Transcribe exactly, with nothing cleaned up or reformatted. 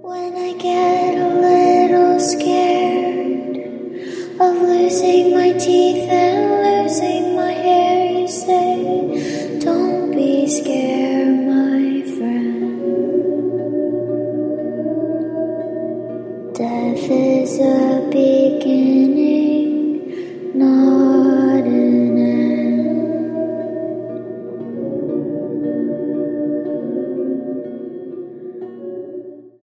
When I get a little scared of losing my teeth and losing my hair, you say, don't be scared, my friend. Death is a beginning.